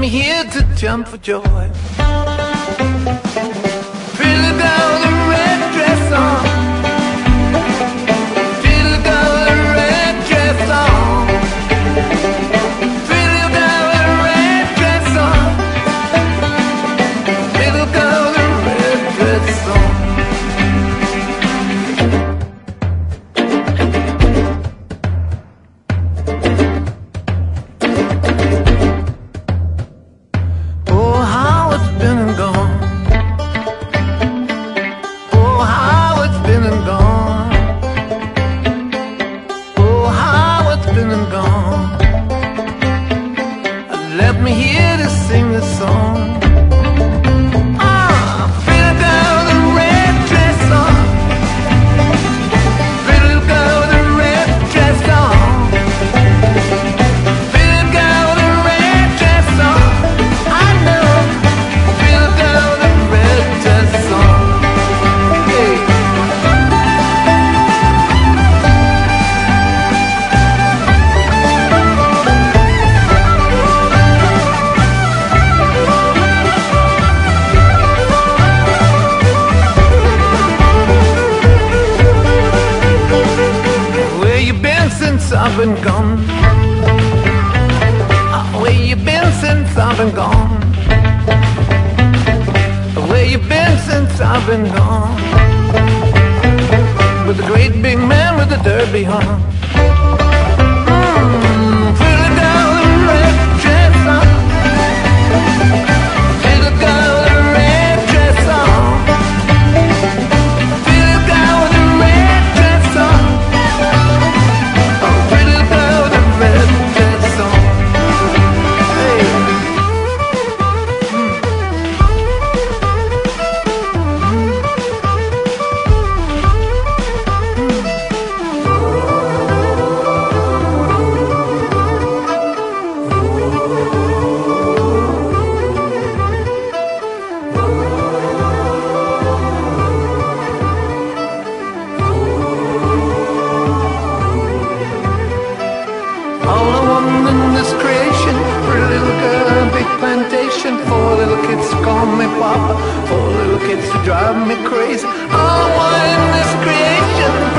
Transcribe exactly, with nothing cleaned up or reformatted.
me here to jump for joy. Pretty girl, the red dress on. Pretty girl, the red dress on. Pretty girl, the red dress on. Pretty girl, the red dress on. Let me hear to sing the song. Ah, pretty girl with a red dress on. Pretty girl with a red dress on. Pretty girl with a red dress on. I know. Pretty girl with a red dress on. Hey. I've been gone. Where you been since I've been gone? Where you been since I've been gone? With the great big man with the derby on. Mm, pretty girl with a red dress on. Pretty girl with a red dress on. Pretty girl with a red dress on. Four little kids to call me Papa, four little kids to drive me crazy. All one in this creation.